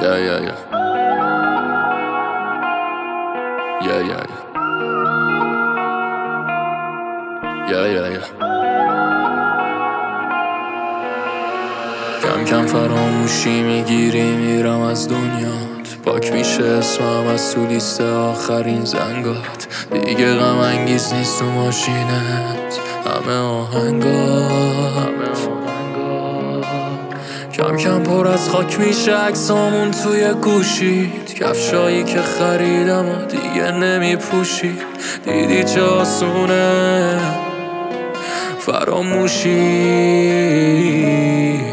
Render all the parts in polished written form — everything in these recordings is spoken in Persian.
Yeah, yeah, yeah. Yeah, yeah, yeah. Yeah, yeah, yeah. کم کم فراموشی میگیری میرم از دنیات، پاک میشه اسمم از تو لیست آخرین زنگات. دیگه غم انگیز نیست تو ماشینت همه آهنگات. کم کم پر از خاک میشه عکسامون توی گوشید، کفشایی که خریدم و دیگه نمیپوشی. دیدی چه آسونه فراموشی.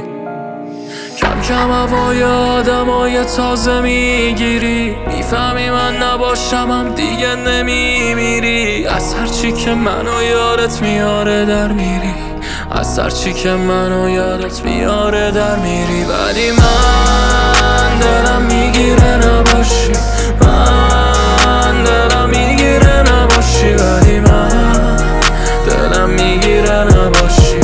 کم کم هوای آدمای تازه میگیری، میفهمی من نباشم هم دیگه نمیمیری. از هرچی که منو یادت میاره در میری، از هرچی که منو یادت میاره در میری. ولی من دلم میگیره نباشی، من دلم میگیره نباشی. ولی من دلم میگیره نباشی،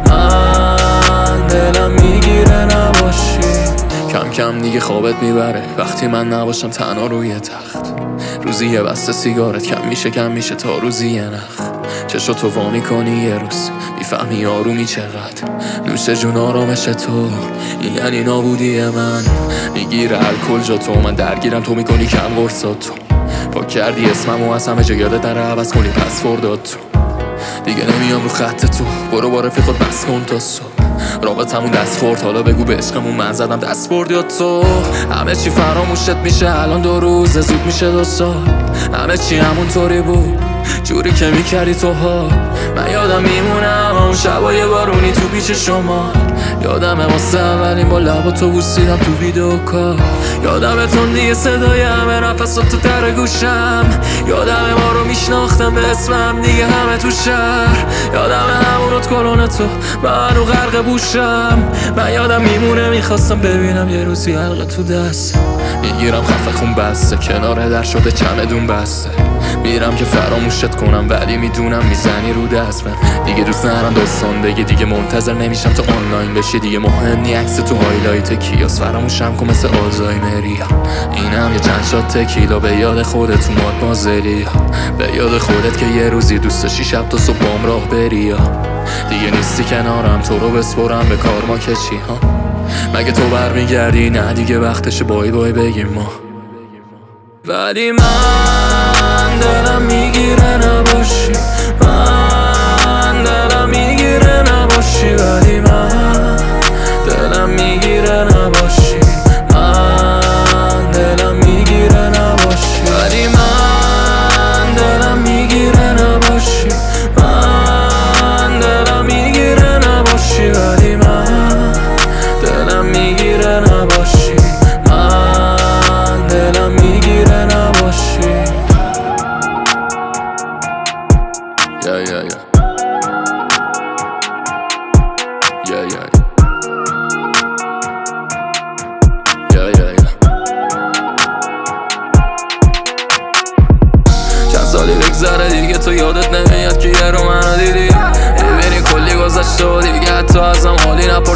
من دلم میگیره نباشی. کم کم دیگه خوابت میبره وقتی من نباشم تنها روی تخت. روزی یه بسته سیگارت کم میشه تا روزی یه نخ. چشو تو وا میکنی یه روز میفهمی آرومی چقدر. نوش جون آرامش تو این یعنی نابودی من. میگیره الکل جا تو، من درگیرم تو میکنی کم قرصات تو. پاک کردی اسممو از همه جا، یادت نره عوض کنی پسوردات تو. دیگه نمیام رو خط تو، برو با رفیقات بس کن تا صبح. رابطمون دست خورد حالا بگو به عشقمون من زدم دست برد یا تو. همه چی فراموشت میشه الان 2 روز زود میشه 2 سال. همه چی همونطوری بود جوری که میکردی تو ها. من یادم میمونم اون شبای بارونی تو پیش شما. یادمه واسه اولین با لبا تو بوسیدم تو ویدیو کار. یادمه تندی صدای همه نفسات تو در گوشم. یادمه ما رو میشناختم به اسمم دیگه همه تو شهر. یادمه همونات کلون تو منو غرق بوشم. من یادم میمونه میخواستم ببینم یه روزی حلقه تو دست. میگیرم خفه خون بسته کنار در شده چمدون بسته. میرم که فراموشت کنم ولی میدونم میزنی رو دست. من دیگه دوست ندارم داستان بگی، دیگه منتظر نمیشم تو آنلاین بشی. دیگه مهم نی عکس تو هایلایت کیاس، فراموشم کن مثل آلزایمری. اینم یه چند شات تکیلا به یاد خودت اومد مازلی. به یاد خودت که یه روزی دوست داشتی شب تا صبح بام راه بری. دیگه نیستی کنارم تو رو بسپرم به کار ما که چی ها. مگه تو برمیگردی؟ نه دیگه وقتش بای بای بگیم ما. ولی من دلم میگیره نباشی، من دلم میگیره نباشی. ولی من دلم میگیره نباشی، من دلم میگیره نباشی. ولی من دلم میگیره نباشی، من دلم میگیره نباشی. ولی من دلم میگیره نباشی، من دلم میگیره نباشی. Yeah, yeah, yeah. Yeah, yeah, yeah. Yeah, yeah, yeah. چند سالی بگذره دیگه تو یادت نمیاد که یه رو منو دیدی. ببینی کلی گذشته و دیگه حتی ازم حالی نپرس.